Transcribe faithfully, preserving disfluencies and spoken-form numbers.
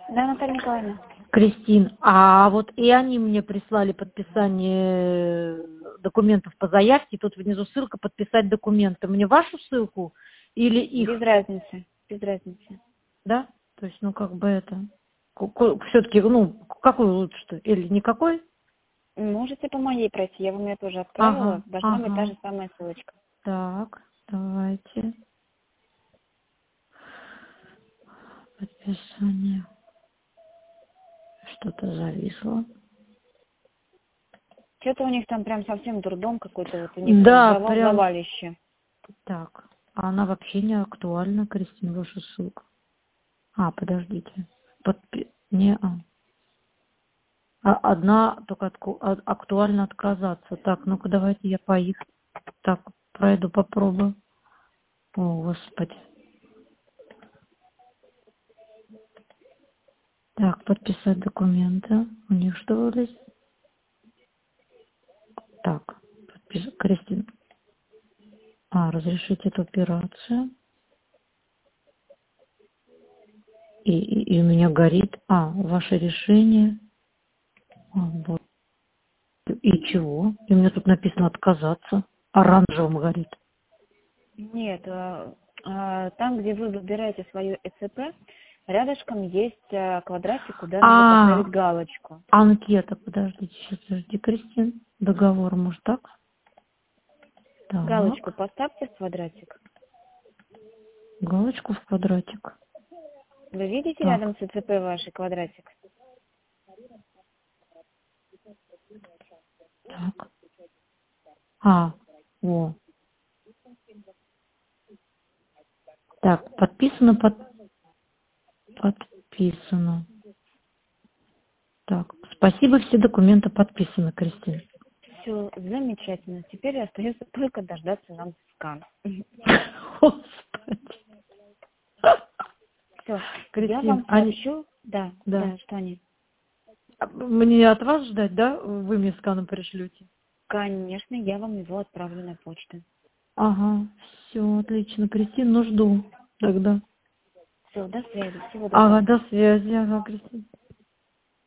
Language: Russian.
Да, Наталья Николаевна. Кристин, а вот и они мне прислали подписание документов по заявке. Тут внизу ссылка «Подписать документы». Мне вашу ссылку или их? Без разницы. Без разницы. Да? То есть, ну, как бы это... Все-таки, ну, какой лучше-то? Или никакой? Можете по моей пройти. Я вам ее тоже отправила. Ага, Должна быть та ага. же самая ссылочка. Так, давайте. Подписание. Что-то зависло. Что-то у них там прям совсем дурдом какой-то. Вот у них Да, завал прям... завалище. Так, а она вообще не актуальна, Кристина, ваша ссылка. А, подождите. Подпи... Не, а. А одна только отку- а- актуально отказаться. Так, ну-ка давайте я по их так пройду, попробую. О, Господи. Так, подписать документы. У них что здесь? Так, подпис... Кристина. А, разрешить эту операцию. И, и, и у меня горит. А, ваше решение. А, вот. И чего? И у меня тут написано отказаться. Оранжевым горит. Нет, а, а, там, где вы выбираете свое ЭЦП, рядышком есть а, квадратик, куда надо А, поставить галочку. анкета, подождите, сейчас, подожди, Кристин. Договор, может так? Галочку Так, поставьте в квадратик. галочку в квадратик. Вы видите Так, рядом с ЭЦП вашей квадратик? так. А, о. Так, подписано, под... подписано. Так, спасибо, все документы подписаны, Кристина. Все замечательно. Теперь остается только дождаться нам скан. Господи. Все, я Кристин, вам они... сообщу. Да, Да. да, что они. Мне от вас ждать, да? Вы мне сканом пришлете? Конечно, я вам его отправлю на почту. Ага, все, отлично. Кристин, ну жду тогда. Все, до связи. Всего Ага, доброго. до связи, ага, Кристин.